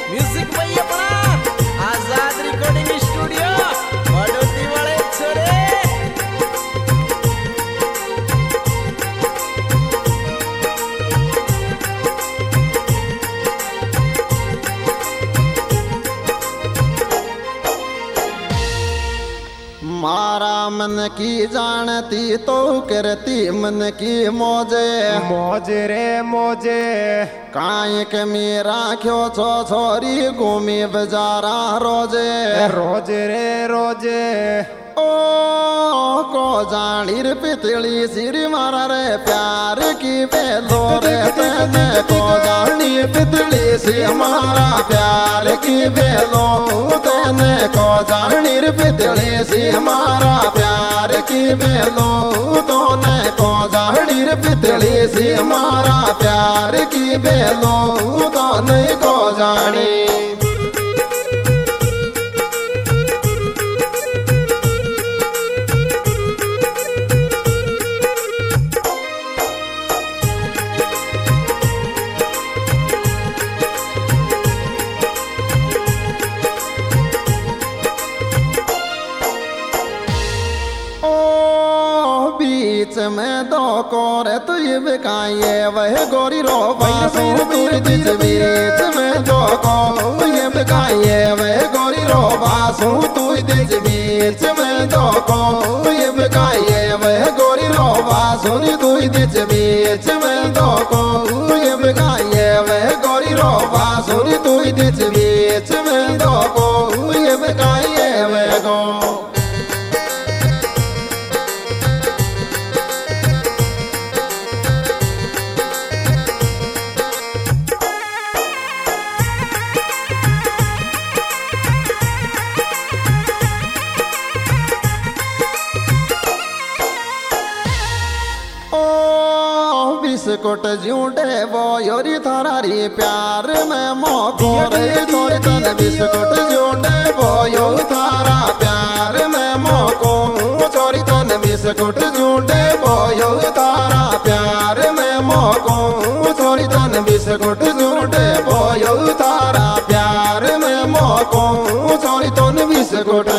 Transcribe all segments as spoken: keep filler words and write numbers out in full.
Music भाई अपना आजाद recording studio बड़ोती वाले छोरे। मारा मन की जानती तो करती मन की मौजे मौजे रे मौजे कायक मेरा क्यों छो छोरी घूमी बजारा रोजे रोजे रे रोजे ओ को जानी रे पितली सिर मारा रे प्यार की बेलो रे तेने को जानी पितली सिर मारा प्यार की बेलो तेने को जानी रे पितली सिर मारा प्यार की बेलो तोने को जानी रे पितली सिर मारा प्यार की बेलो तोने को जानी। बीच में दो कोरे तू ये बिकाये वह गोरी रो बासु दूर बीच बीच में दो को ये बिकाये वह गोरी रो बासु तू बीच बीच में दो को ये बिकाये वह गोरी रो बासु तू बीच बीच में दो को ये बिकाये वह गोरी रो बासु तू बीच बीच में दो को ये बिकाये वह गो। बिस्कुट झूठे वो योरी थारी प्यार में मोको रे तोर तन बिस्कुट झूठे वो यो थारा प्यार में मोको चोरी तन बिस्कुट झूठे वो यो थारा प्यार में मोको चोरी तन बिस्कुट झूठे वो यो थारा प्यार में मोको चोरी तन बिस्कुट।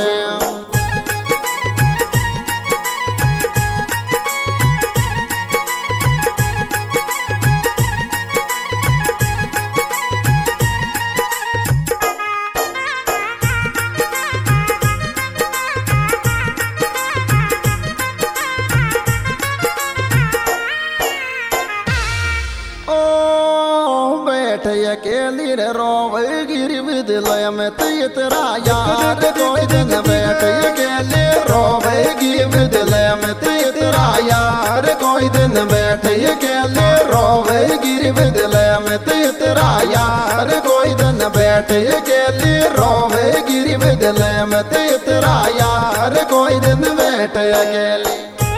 अकेली रे रोवे गिरी विद्यालय में तेरा यार कोई दिन बैठ अकेले रोवे गिरी विद्यालय में तेरा यार कोई दिन बैठ अकेले रोवे गिरी विद्यालय में तेरा यार कोई दिन बैठ अकेले रोवे गिरी विद्यालय में तेरा यार कोई दिन बैठ अकेले।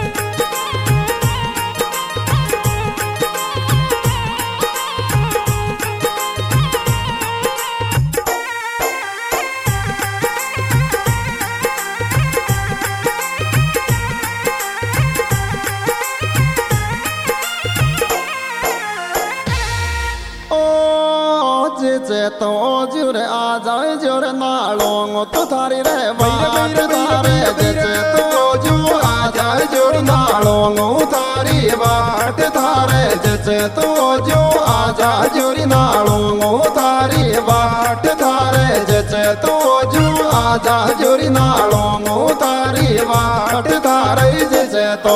तो जुर आ जाए जुर नालों तो थारी रे बात थारे जैसे तो जू आ जाए जुर नालों थारी बाट थारे जैसे तो जो आ जा जुरी नालों थारी बाट थारे जैसे तो जू आ जा जुरी नालों थारी बाट थारे जैसे तो।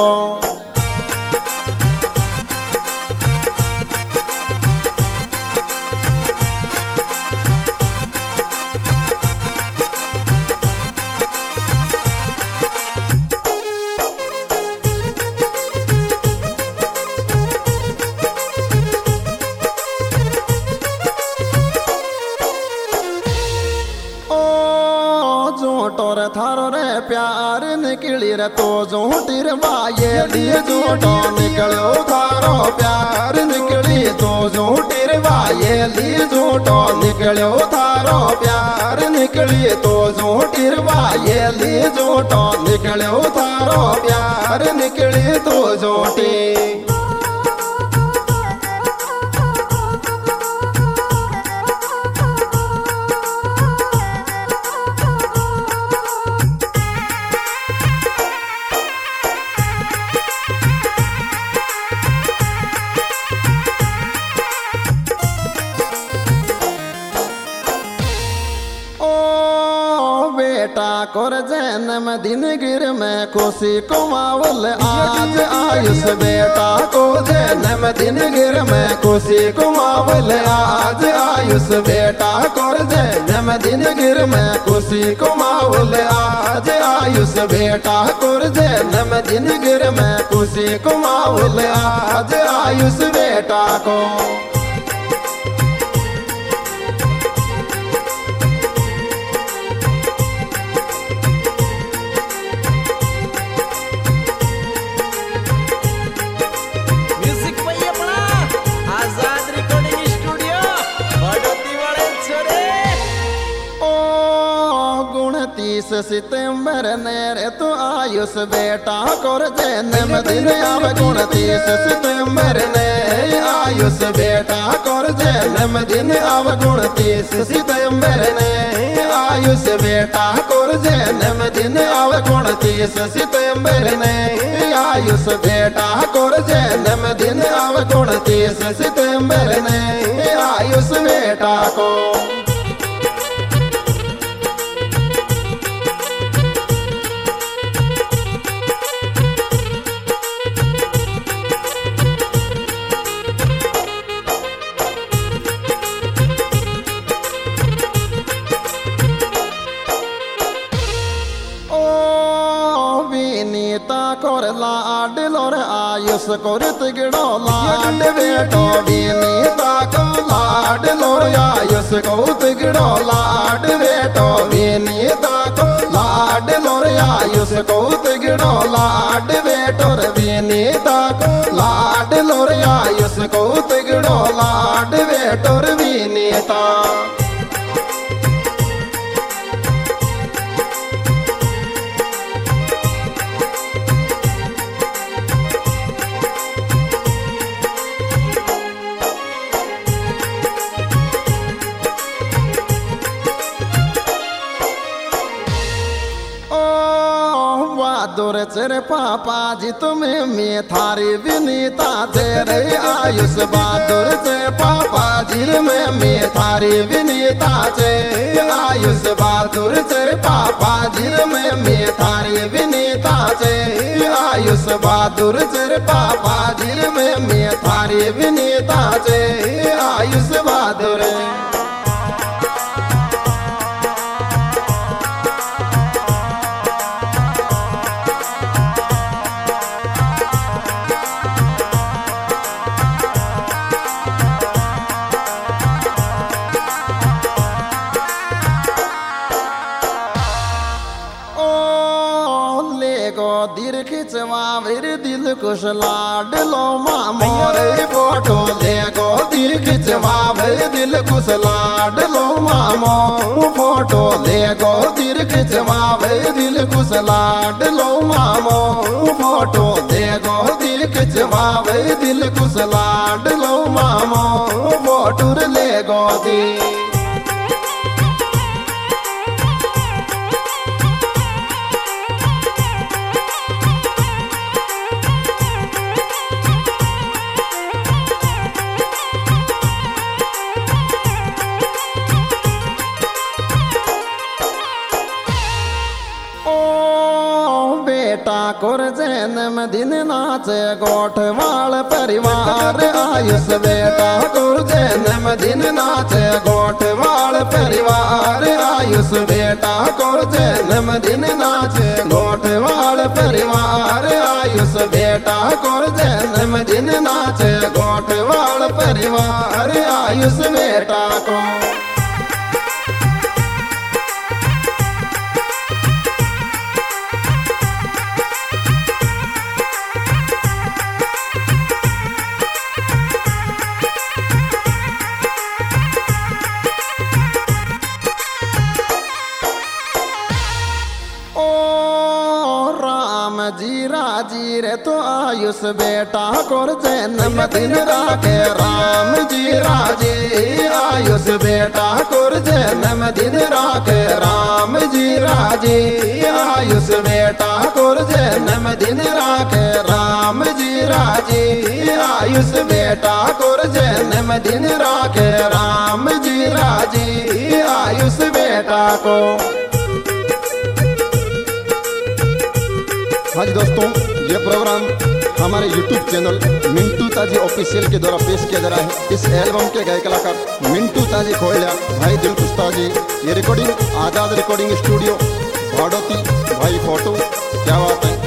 टोर थारो रे प्यार निकली रे तो झूठी रे बाये लिए झूठो निकलो थारो प्यार निकली तो झूठी रे बाये लिए झूठो निकलो थारो प्यार निकली तो झूठी रे बाये लिए झूठो निकलो थारो प्यार निकली तो झूठी। बेटा कर जन्म दिन गिर में खुशी कुमावल आज आयुष बेटा को जन्म दिन गिर में खुशी कुमावल आज आयुष बेटा कर जन्म दिन गिर में खुशी कुमावल आज आयुष बेटा कर जन्म दिन गिर में खुशी कुमावल आज आयुष बेटा को म्युझिक पाहिजे आपला आझाद रेकॉर्डिंग स्टुडिओ बडोती वाले छोरे ओ उनतीस सितंबर ने रे तो आयुष बेटा कर जन्म दिन अब उनतीस सितंबर ने आयुष बेटा कर जन्म दिन अब उनतीस सितंबर ने आयुष बेटा कर जन्म दिन अब उनतीस सितंबर ने आयुष बेटा कर जन्म दिन अब उनतीस सितंबर ने आयुष बेटा को कर लाड लोर आयुष करत गिड़ो लाड बेटो विनीता को लाड लोर आयुष करत गिड़ो लाड बेटो विनीता को लाड लोर आयुष करत गिड़ो लाड बेटो विनीता को लाड लोर आयुष करत गिड़ो लाड बेटो विनीता बहादुर तेरे पापा जी तुम्हें मैं थारी विनीता तेरे आयुष बहादुर से पापा जी में मैं थारी विनीता से आयुष बहादुर तेरे पापा जी में मैं थारी विनीता से आयुष बहादुर तेरे पापा जी में मैं थारी विनीता से आयुष बहादुर दिल खिंचवा मेरे दिल कुछ लाड लो मोरे फोटो ले गो दिल खिंचवा मेरे दिल कुछ लाड लो मामो फोटो ले गो दिल खिंचवा मेरे दिल कुछ लाड लो मामो फोटो ले गो दिल खिंचवा मेरे दिल कुछ लाड लो मामो फोटो ले गो दी बेटा कर जन्म दिन नाचे गोठवाल परिवार आयुष बेटा कर जन्म दिन नाचे गोठवाल परिवार आयुष बेटा कर जन्म दिन नाचे गोठवाल परिवार आयुष बेटा कर जन्म दिन नाचे गोठवाल परिवार आयुष बेटा को जी राजी रे तो आयुष बेटा कर जन्म दिन राखे राम जी राजी आयुष बेटा कर जन्म दिन राखे राम जी राजी आयुष बेटा कर जन्म दिन राखे राम जी राजी आयुष बेटा कर जन्म दिन राखे राम जी राजी आयुष बेटा को हाँ जी दोस्तों, ये प्रोग्राम हमारे यूट्यूब चैनल मिंटू ताजी ऑफिशियल के द्वारा पेश किया जा रहा है। इस एल्बम के गायक कलाकार मिंटू ताजी खोयला, भाई दिलखुश ताजी। ये रिकॉर्डिंग आजाद रिकॉर्डिंग स्टूडियो भाड़ोती, भाई फोटो। क्या बात है।